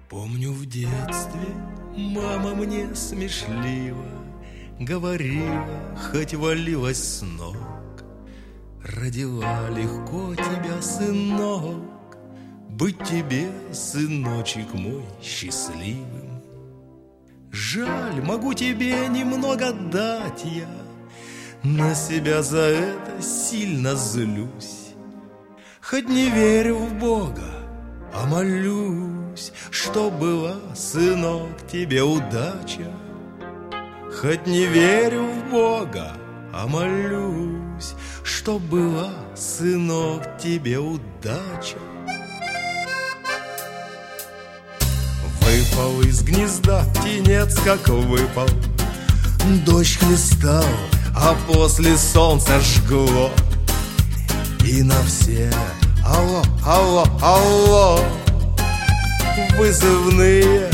Помню, в детстве мама мне смешливо говорила, хоть валилась с ног: родила легко тебя, сынок, быть тебе, сыночек мой, счастливым. Жаль, могу тебе немного дать я, на себя за это сильно злюсь. Хоть не верю в Бога, а молюсь, что была, сынок, тебе удача. Хоть не верю в Бога, а молюсь, что была, сынок, тебе удача. Выпал из гнезда птенец, как выпал, дождь хлестал, а после солнца жгло. И на все алло, алло, алло вызывные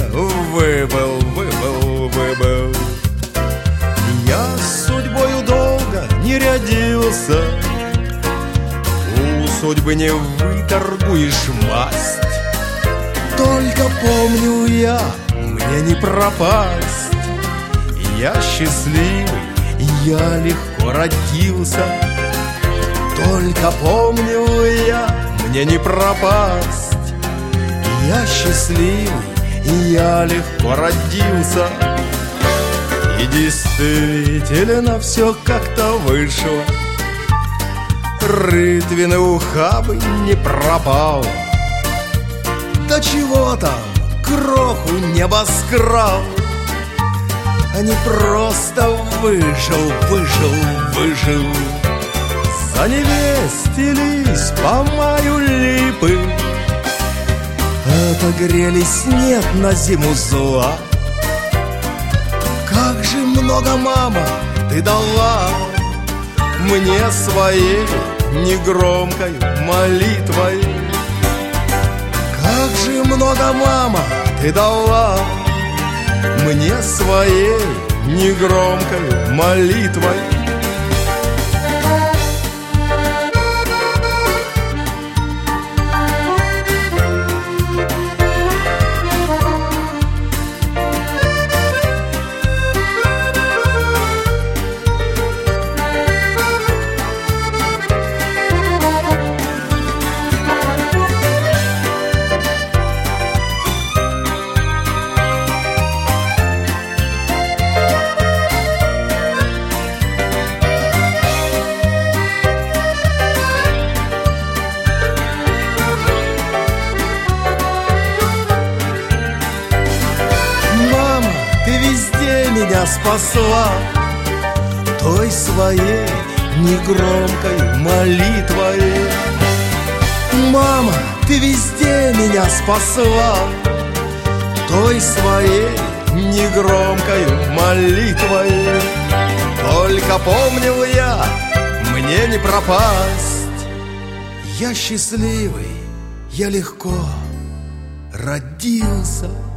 выбыл. Я с судьбою долго не рядился, у судьбы не выторгуешь масть. Только помню я, мне не пропасть. Я счастливый, я легко родился. Только помню я, мне не пропасть. Я счастливый, я легко родился. И действительно все как-то вышло. Рытвенный ухабы не пропал. Да чего там, кроху небоскрал, а не просто вышел. Заневестились по маю липы, отогрелись, нет на зиму зла. Как же много, мама, ты дала мне своей негромкой молитвой. Как же много, мама, ты дала мне своей негромкой молитвой. Меня спасла той своей негромкой молитвой. Мама, ты везде меня спасла той своей негромкой молитвой. Только помнил я, мне не пропасть. Я счастливый, я легко родился.